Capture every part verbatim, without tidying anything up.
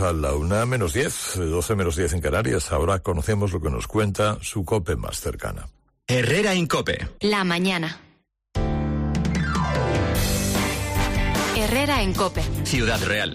A la una menos diez, doce menos diez en Canarias. Ahora conocemos lo que nos cuenta su COPE más cercana. Herrera Incope. La mañana. Herrera en COPE. Ciudad Real.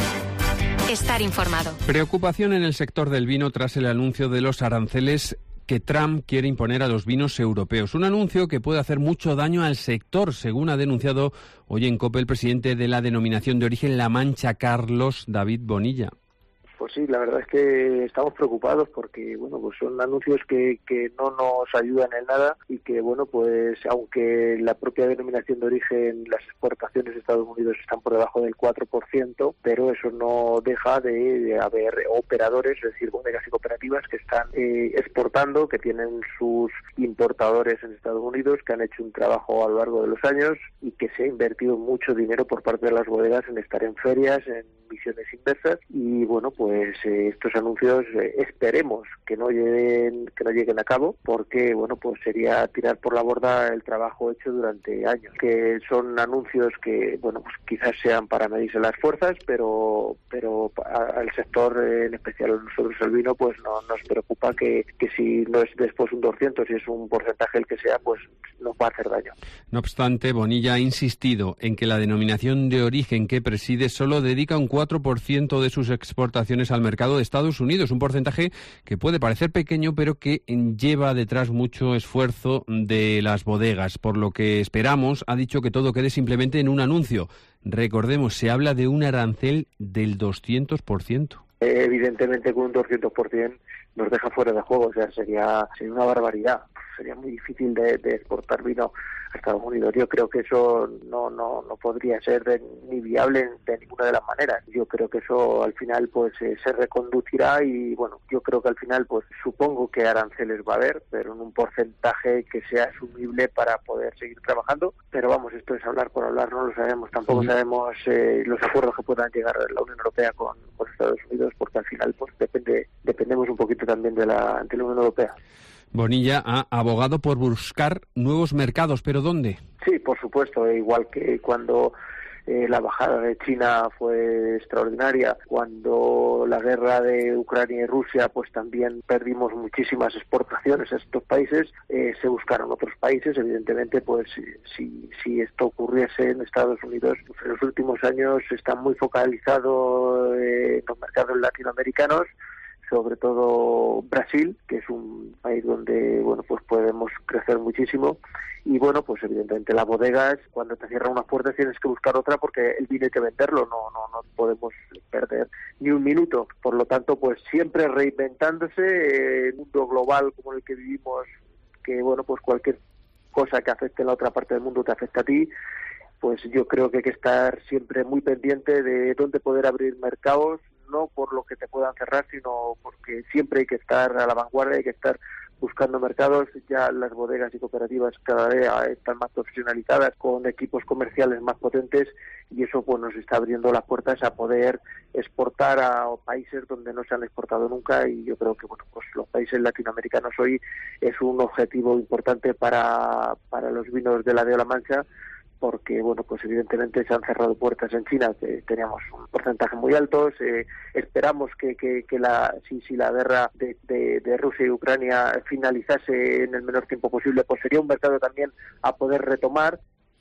Estar informado. Preocupación en el sector del vino tras el anuncio de los aranceles que Trump quiere imponer a los vinos europeos. Un anuncio que puede hacer mucho daño al sector, según ha denunciado hoy en COPE el presidente de la denominación de origen La Mancha, Carlos David Bonilla. Pues sí, la verdad es que estamos preocupados porque, bueno, pues son anuncios que, que no nos ayudan en nada y que, bueno, pues aunque la propia denominación de origen, las exportaciones de Estados Unidos están por debajo del cuatro por ciento, pero eso no deja de, de haber operadores, es decir, bodegas y cooperativas que están eh, exportando, que tienen sus importadores en Estados Unidos, que han hecho un trabajo a lo largo de los años y que se ha invertido mucho dinero por parte de las bodegas en estar en ferias, en misiones inversas y, bueno, pues Pues eh, estos anuncios eh, esperemos que no lleguen que no lleguen a cabo, porque bueno pues sería tirar por la borda el trabajo hecho durante años. Que son anuncios que bueno pues quizás sean para medirse las fuerzas, pero pero a, al sector eh, en especial a nosotros el vino pues no nos preocupa que, que si no es después un doscientos, si es un porcentaje el que sea, pues nos va a hacer daño. No obstante, Bonilla ha insistido en que la denominación de origen que preside solo dedica un cuatro por ciento de sus exportaciones al mercado de Estados Unidos, un porcentaje que puede parecer pequeño, pero que lleva detrás mucho esfuerzo de las bodegas, por lo que esperamos, ha dicho, que todo quede simplemente en un anuncio. Recordemos, se habla de un arancel del doscientos por ciento. Evidentemente con un doscientos por ciento nos deja fuera de juego, o sea, sería, sería una barbaridad, sería muy difícil de, de exportar vino a Estados Unidos. Yo creo que eso no no no podría ser de, ni viable de ninguna de las maneras. Yo creo que eso al final pues eh, se reconducirá y bueno, yo creo que al final pues supongo que aranceles va a haber, pero en un porcentaje que sea asumible para poder seguir trabajando. Pero vamos, esto es hablar por hablar, no lo sabemos, tampoco sí. sabemos eh, los acuerdos que puedan llegar la Unión Europea con, con Estados Unidos, porque al final pues depende dependemos un poquito también de la, de la Unión Europea. Bonilla ha abogado por buscar nuevos mercados, ¿pero dónde? Sí, por supuesto, igual que cuando eh, la bajada de China fue extraordinaria, cuando la guerra de Ucrania y Rusia, pues también perdimos muchísimas exportaciones a estos países, eh, se buscaron otros países. Evidentemente, pues si, si esto ocurriese en Estados Unidos, pues, en los últimos años está muy focalizado eh, en los mercados latinoamericanos, sobre todo Brasil, que es un país donde bueno pues podemos crecer muchísimo. Y bueno, pues evidentemente las bodegas, cuando te cierran unas puertas tienes que buscar otra, porque el vino hay que venderlo, no no no podemos perder ni un minuto. Por lo tanto, pues siempre reinventándose en un mundo global como el que vivimos, que bueno, pues cualquier cosa que afecte a la otra parte del mundo te afecta a ti. Pues yo creo que hay que estar siempre muy pendiente de dónde poder abrir mercados, no por lo que te puedan cerrar, sino porque siempre hay que estar a la vanguardia, hay que estar buscando mercados. Ya las bodegas y cooperativas cada vez están más profesionalizadas, con equipos comerciales más potentes, y eso pues nos está abriendo las puertas a poder exportar a países donde no se han exportado nunca. Y yo creo que bueno pues los países latinoamericanos hoy es un objetivo importante para, para los vinos de la de La Mancha, porque bueno pues evidentemente se han cerrado puertas en China, que teníamos un porcentaje muy alto. Eh, esperamos que, que, que la si, si la guerra de, de, de Rusia y Ucrania finalizase en el menor tiempo posible, pues sería un mercado también a poder retomar.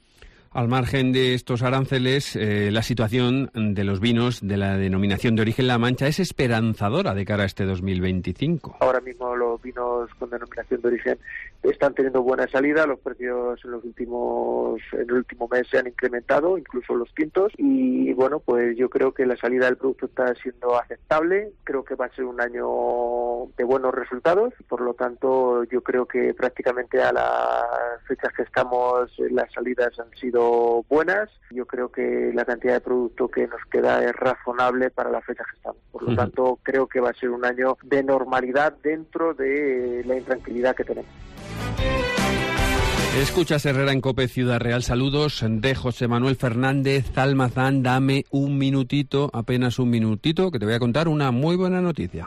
Al margen de estos aranceles, eh, la situación de los vinos de la denominación de origen La Mancha es esperanzadora de cara a este dos mil veinticinco. Ahora mismo los vinos con denominación de origen están teniendo buena salida, los precios en los últimos en el último mes se han incrementado, incluso los tintos, y bueno, pues yo creo que la salida del producto está siendo aceptable. Creo que va a ser un año de buenos resultados, por lo tanto yo creo que prácticamente a las fechas que estamos las salidas han sido buenas. Yo creo que la cantidad de producto que nos queda es razonable para las fechas que estamos. Por lo uh-huh. tanto, creo que va a ser un año de normalidad dentro de la intranquilidad que tenemos. Escuchas Herrera en COPE Ciudad Real. Saludos de José Manuel Fernández Almazán. Dame un minutito, apenas un minutito, que te voy a contar una muy buena noticia.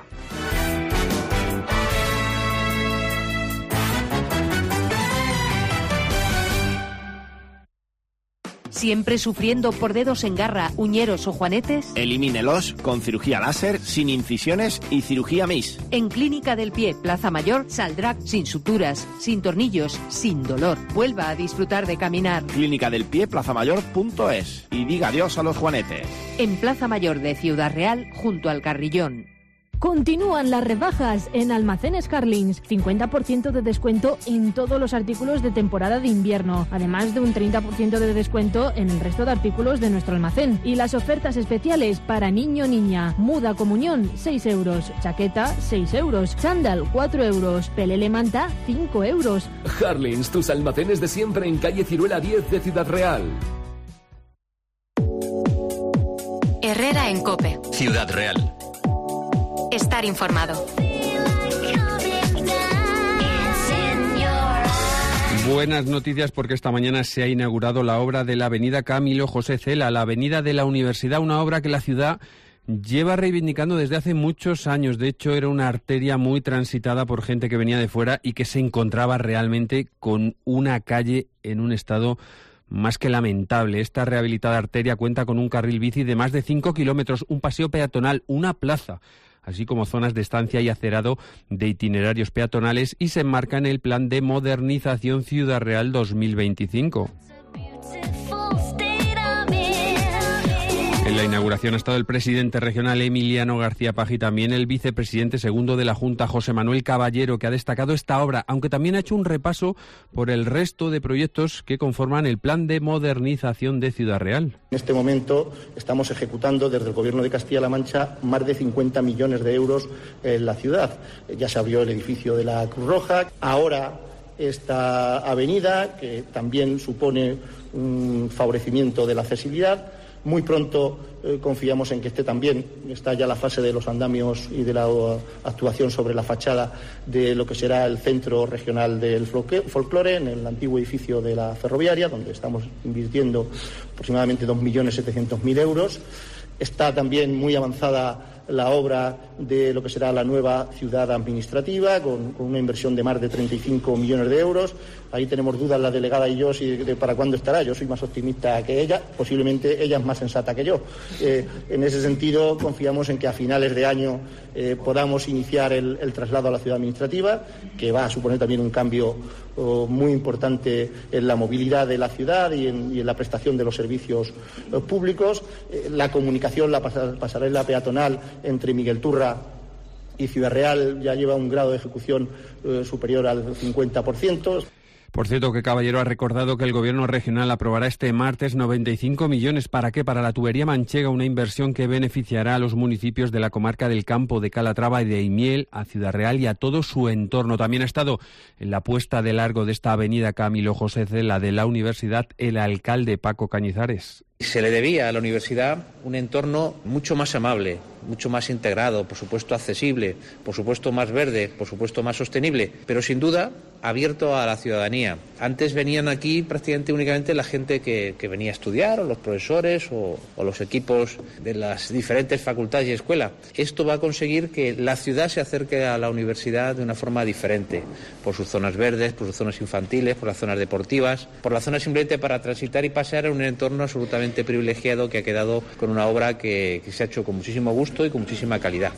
¿Siempre sufriendo por dedos en garra, uñeros o juanetes? Elimínelos con cirugía láser, sin incisiones y cirugía M I S. En Clínica del Pie, Plaza Mayor, saldrá sin suturas, sin tornillos, sin dolor. Vuelva a disfrutar de caminar. Clínica del Pie, plaza mayor punto es. Y diga adiós a los juanetes. En Plaza Mayor de Ciudad Real, junto al Carrillón. Continúan las rebajas en Almacenes Carlins. cincuenta por ciento de descuento en todos los artículos de temporada de invierno, además de un treinta por ciento de descuento en el resto de artículos de nuestro almacén. Y las ofertas especiales para niño-niña. Muda comunión, seis euros. Chaqueta, seis euros. Chándal, cuatro euros. Pelele manta, cinco euros. Carlins, tus almacenes de siempre en calle Ciruela diez de Ciudad Real. Herrera en COPE. Ciudad Real. Estar informado. Buenas noticias porque esta mañana se ha inaugurado la obra de la avenida Camilo José Cela, la avenida de la Universidad, una obra que la ciudad lleva reivindicando desde hace muchos años. De hecho, era una arteria muy transitada por gente que venía de fuera y que se encontraba realmente con una calle en un estado más que lamentable. Esta rehabilitada arteria cuenta con un carril bici de más de cinco kilómetros, un paseo peatonal, una plaza, así como zonas de estancia y acerado de itinerarios peatonales, y se enmarca en el Plan de Modernización Ciudad Real dos mil veinticinco. En la inauguración ha estado el presidente regional Emiliano García Paje y también el vicepresidente segundo de la Junta, José Manuel Caballero, que ha destacado esta obra, aunque también ha hecho un repaso por el resto de proyectos que conforman el Plan de Modernización de Ciudad Real. En este momento estamos ejecutando desde el Gobierno de Castilla-La Mancha más de cincuenta millones de euros en la ciudad. Ya se abrió el edificio de la Cruz Roja. Ahora esta avenida, que también supone un favorecimiento de la accesibilidad. Muy pronto eh, confiamos en que esté también, está ya la fase de los andamios y de la uh, actuación sobre la fachada de lo que será el Centro Regional del Folclore, en el antiguo edificio de la ferroviaria, donde estamos invirtiendo aproximadamente dos millones setecientos mil euros. Está también muy avanzada la obra de lo que será la nueva ciudad administrativa, con, con una inversión de más de treinta y cinco millones de euros. Ahí tenemos dudas la delegada y yo si de para cuándo estará. Yo soy más optimista que ella, posiblemente ella es más sensata que yo. Eh, en ese sentido, confiamos en que a finales de año eh, podamos iniciar el, el traslado a la ciudad administrativa, que va a suponer también un cambio oh, muy importante en la movilidad de la ciudad y en, y en la prestación de los servicios eh, públicos. Eh, la comunicación, la pasarela peatonal entre Miguel Turra y Ciudad Real ya lleva un grado de ejecución eh, superior al cincuenta por ciento. Por cierto, que Caballero ha recordado que el Gobierno regional aprobará este martes noventa y cinco millones. ¿Para qué? Para la tubería manchega, una inversión que beneficiará a los municipios de la comarca del Campo, de Calatrava y de Eimiel, a Ciudad Real y a todo su entorno. También ha estado en la puesta de largo de esta avenida Camilo José Cela de la Universidad el alcalde Paco Cañizares. Se le debía a la universidad un entorno mucho más amable, mucho más integrado, por supuesto accesible, por supuesto más verde, por supuesto más sostenible, pero sin duda abierto a la ciudadanía. Antes venían aquí prácticamente únicamente la gente que, que venía a estudiar, o los profesores, o, o los equipos de las diferentes facultades y escuelas. Esto va a conseguir que la ciudad se acerque a la universidad de una forma diferente, por sus zonas verdes, por sus zonas infantiles, por las zonas deportivas, por las zonas simplemente para transitar y pasear en un entorno absolutamente privilegiado que ha quedado con una obra que, que se ha hecho con muchísimo gusto y con muchísima calidad.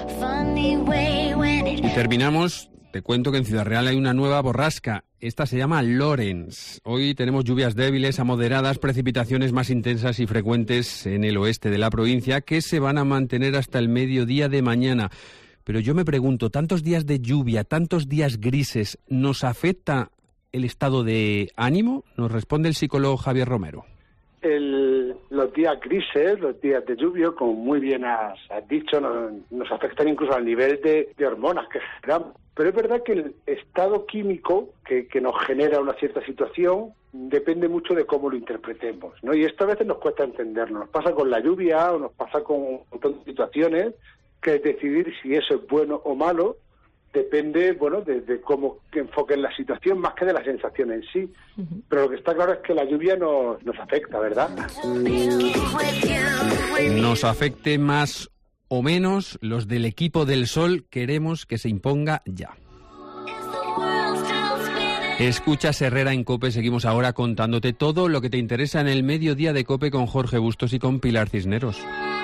Y terminamos. Te cuento que en Ciudad Real hay una nueva borrasca. Esta se llama Lorenz. Hoy tenemos lluvias débiles a moderadas, precipitaciones más intensas y frecuentes en el oeste de la provincia que se van a mantener hasta el mediodía de mañana. Pero yo me pregunto, ¿tantos días de lluvia, tantos días grises, nos afecta el estado de ánimo? Nos responde el psicólogo Javier Romero. El, los días grises, los días de lluvia, como muy bien has, has dicho, nos, nos afectan incluso al nivel de, de hormonas que generamos. Pero es verdad que el estado químico que, que nos genera una cierta situación depende mucho de cómo lo interpretemos, ¿no? Y esto a veces nos cuesta entenderlo. Nos pasa con la lluvia o nos pasa con un montón de situaciones que decidir si eso es bueno o malo depende, bueno, de, de cómo enfoquen la situación más que de la sensación en sí. Uh-huh. Pero lo que está claro es que la lluvia nos, nos afecta, ¿verdad? Nos afecte más o menos, los del equipo del Sol queremos que se imponga ya. Escuchas Herrera en COPE, seguimos ahora contándote todo lo que te interesa en el mediodía de COPE con Jorge Bustos y con Pilar Cisneros.